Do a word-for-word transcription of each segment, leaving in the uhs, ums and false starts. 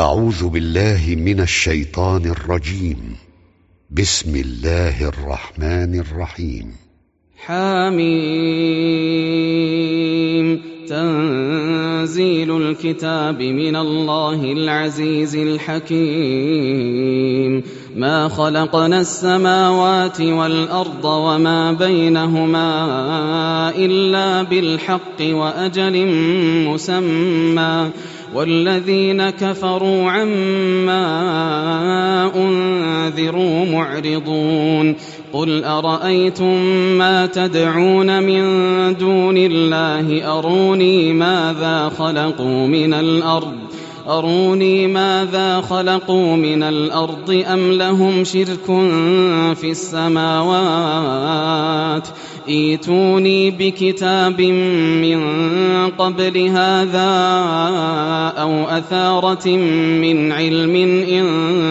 أعوذ بالله من الشيطان الرجيم. بسم الله الرحمن الرحيم. حميم. تنزيل الكتاب من الله العزيز الحكيم. ما خلقنا السماوات والأرض وما بينهما إلا بالحق وأجل مسمى، والذين كفروا عما أنذروا معرضون. قل أرأيتم ما تدعون من دون الله أروني ماذا خلقوا من الأرض أروني ماذا خلقوا من الأرض أم لهم شرك في السماوات. ائتوني بكتاب من قبل هذا أو أثارة من علم إن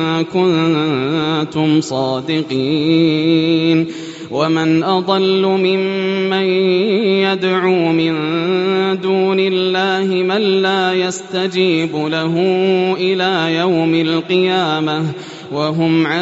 كنتم صادقين. ومن أضل ممن يدعو من دون الله من لا يستجيب له إلى يوم القيامة وهم عن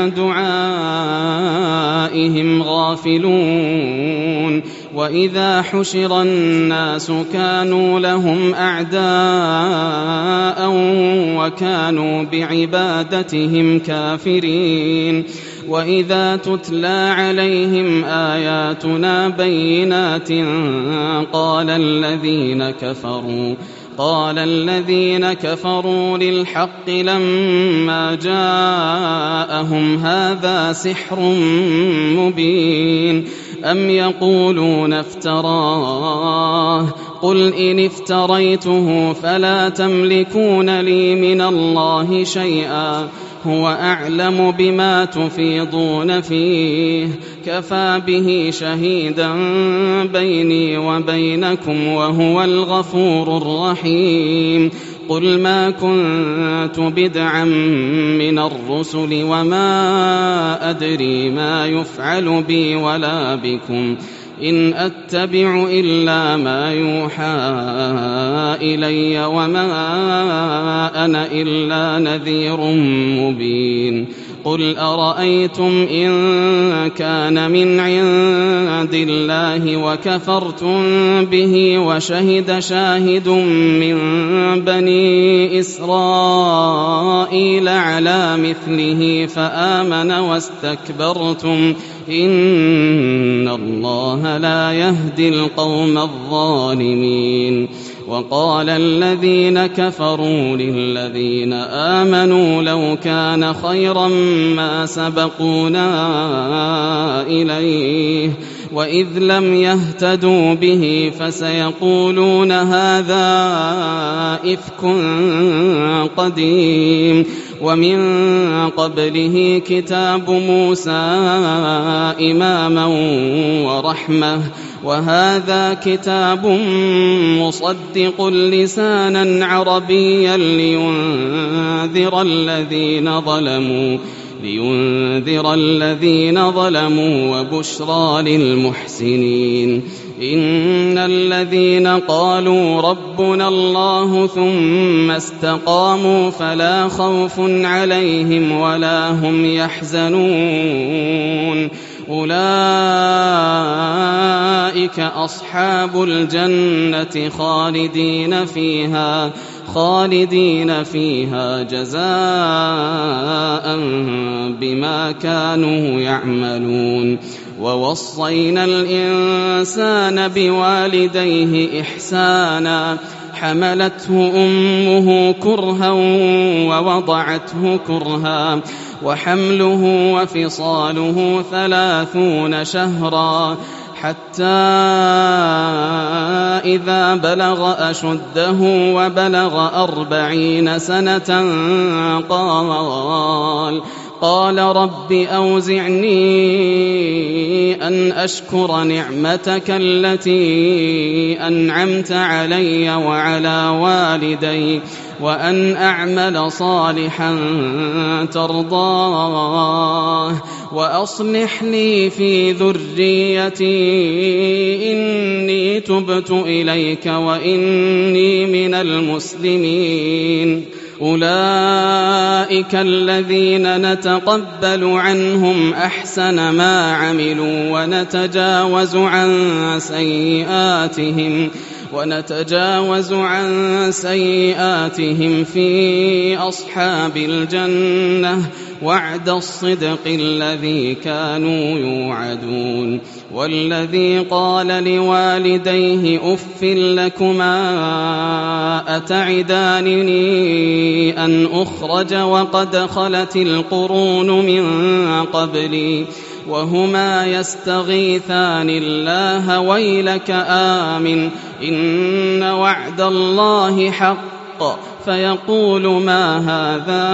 دعائهم غافلون. وإذا حشر الناس كانوا لهم أعداء وكانوا بعبادتهم كافرين. وإذا تتلى عليهم آياتنا بينات قال الذين كفروا قال الذين كفروا للحق لما جاءهم هذا سحر مبين. أم يقولون افتراه قل إن افتريته فلا تملكون لي من الله شيئا هو أعلم بما تفيضون فيه كفى به شهيدا بيني وبينكم وهو الغفور الرحيم. قل ما كنت بدعا من الرسل وما أدري ما يفعل بي ولا بكم إن أتبع إلا ما يوحى إلي وما أنا إلا نذير مبين. قل أرأيتم إن كان من عند الله وكفرتم به وشهد شاهد من بني إسرائيل على مثله فآمن واستكبرتم إن الله لا يهدي القوم الظالمين. وقال الذين كفروا للذين آمنوا لو كان خيرا ما سبقونا إليه وإذ لم يهتدوا به فسيقولون هذا إفك قديم. ومن قبله كتاب موسى إماما ورحمة وهذا كتاب مصدق لسانا عربيا لينذر الذين ظلموا لينذر الذين ظلموا وبشرى للمحسنين. إن الذين قالوا ربنا الله ثم استقاموا فلا خوف عليهم ولا هم يحزنون أولئك أصحاب الجنة خالدين فيها خالدين فيها جزاء بما كانوا يعملون. ووصينا الإنسان بوالديه إحسانا حملته أمه كرها ووضعته كرها وحمله وفصاله ثلاثون شهرا حتى إذا بلغ أشده وبلغ أربعين سنة قال قال رب أوزعني أن أشكر نعمتك التي أنعمت علي وعلى والدي وأن أعمل صالحا ترضاه وأصلح لي في ذريتي إني تبت إليك وإني من المسلمين. أولئك الذين نتقبل عنهم أحسن ما عملوا ونتجاوز عن سيئاتهم ونتجاوز عن سيئاتهم في أصحاب الجنة وعد الصدق الذي كانوا يوعدون. والذي قال لوالديه أف لكما أتعدانني أن أخرج وقد خلت القرون من قبلي وهما يستغيثان الله ويلك آمن إن وعد الله حق فيقول ما هذا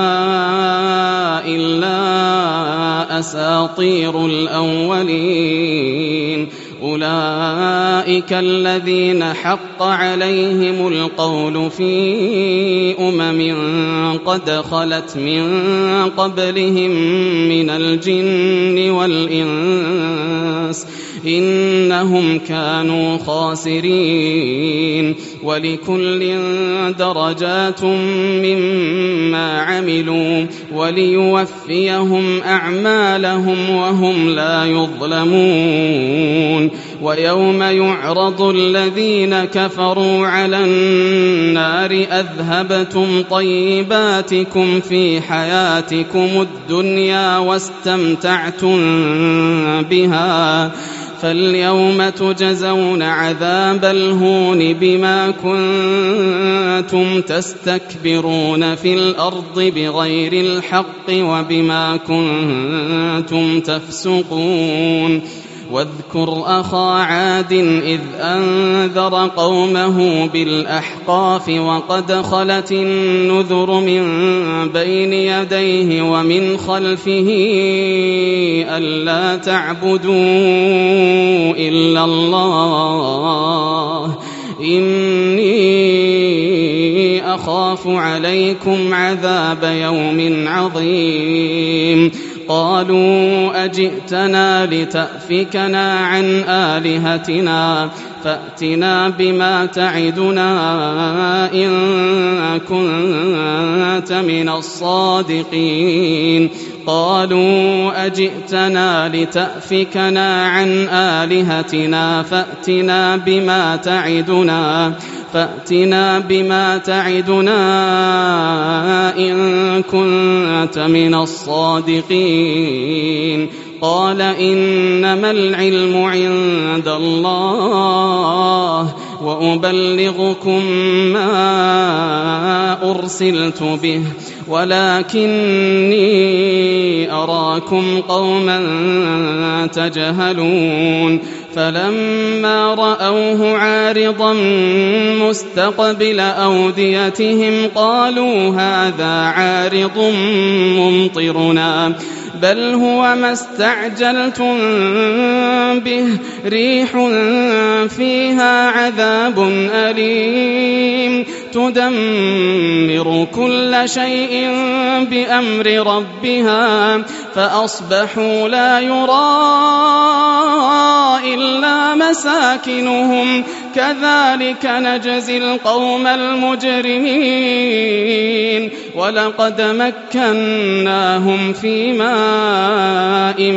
إلا أساطير الأولين. أولئك الذين حق عليهم القول في أمم قد خلت من قبلهم من الجن والإنس إنهم كانوا خاسرين. ولكل درجات مما عملوا وليوفيهم أعمالهم وهم لا يظلمون. ويوم يعرض الذين كفروا على النار أذهبتم طيباتكم في حياتكم الدنيا واستمتعتم بها فاليوم تجزون عذاب الهون بما كنتم تستكبرون في الأرض بغير الحق وبما كنتم تفسقون. واذكر أخا عاد إذ أنذر قومه بالأحقاف وقد خلت النذر من بين يديه ومن خلفه ألا تعبدوا إلا الله إني أخاف عليكم عذاب يوم عظيم. قالوا أجئتنا لتأفكنا عن آلهتنا فأتنا بما تعدنا إن كنت من الصادقين. قالوا أجئتنا لتأفكنا عن آلهتنا فأتنا بما تعدنا فأتنا بما تعدنا إن كنت من الصادقين. قال إنما العلم عند الله وأبلغكم ما أرسلت به ولكني أراكم قوما تجهلون. فلما رأوه عارضا مستقبل أوديتهم قالوا هذا عارض ممطرنا بل هو ما استعجلتم به ريح فيها عذاب أليم تدمر كل شيء بأمر ربها فأصبحوا لا يرى إلا مساكنهم كذلك نجزي القوم المجرمين. ولقد مكناهم في ماء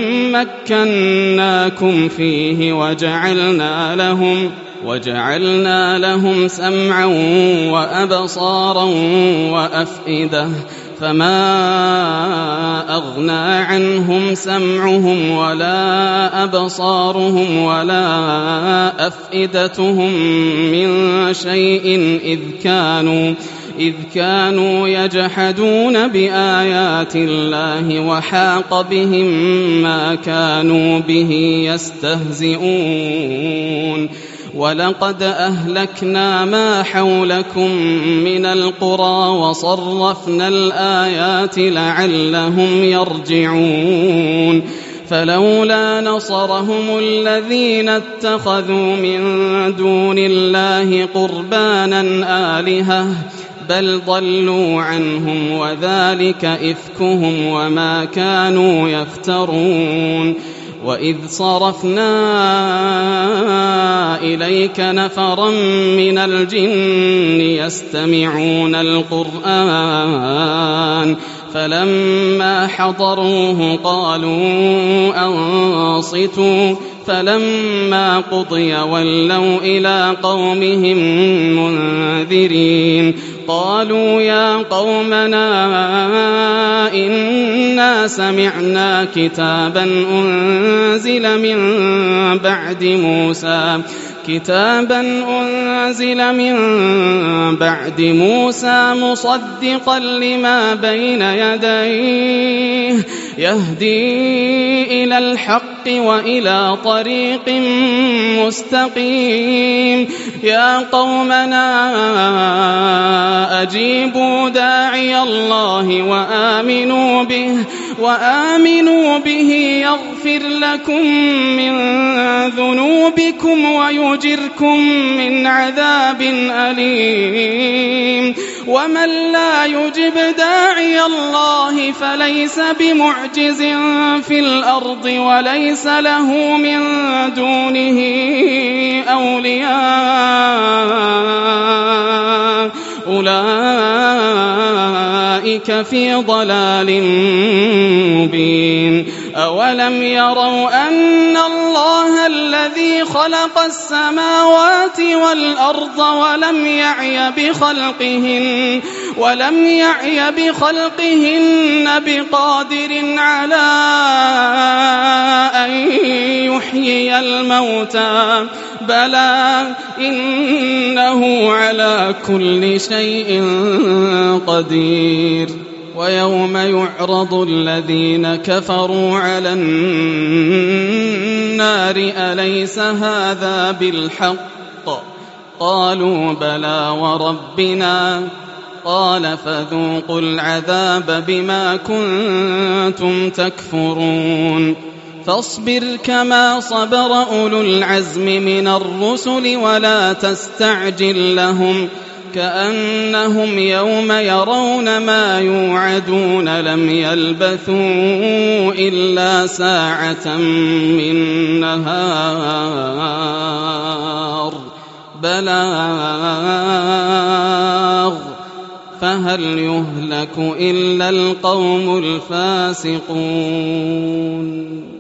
مكناكم فيه وجعلنا لهم وجعلنا لهم سمعا وأبصارا وأفئدة فما أغنى عنهم سمعهم ولا أبصارهم ولا أفئدتهم من شيء إذ كانوا إذ كانوا يجحدون بآيات الله وحاق بهم ما كانوا به يستهزئون. ولقد أهلكنا ما حولكم من القرى وصرفنا الآيات لعلهم يرجعون. فلولا نصرهم الذين اتخذوا من دون الله قربانا آلهة بل ضلوا عنهم وذلك إفكهم وما كانوا يفترون. وإذ صرفنا إليك نفرا من الجن يستمعون القرآن فلما حضروه قالوا أنصتوا فلما قضي ولوا إلى قومهم منذرين قالوا يا قومنا إنا سمعنا كتابا أنزل من بعد موسى كتابا أنزل من بعد موسى مصدقا لما بين يديه يهدي إلى الحق وإلى طريق مستقيم يا قومنا أجيبوا داعي الله وآمنوا به وآمنوا به يغفر لكم من ذنوبكم ويجركم من عذاب أليم ومن لا يجب داعي الله فليس بمعجز في الأرض وليس له من دونه أولياء أولئك في ضلال مبين أولم يروا أن الله الذي خلق السماوات والأرض ولم يعي بخلقهن ولم يعي بخلقهن بقادر على أن يحيي الموتى بلى إنه على كل شيء قدير ويوم يعرض الذين كفروا على النار أليس هذا بالحق قالوا بلى وربنا قال فذوقوا العذاب بما كنتم تكفرون فاصبر كما صبر أولو العزم من الرسل ولا تستعجل لهم كأنهم يوم يرون ما يوعدون لم يلبثوا إلا ساعة من نهار بلاغ فهل يهلك إلا القوم الفاسقون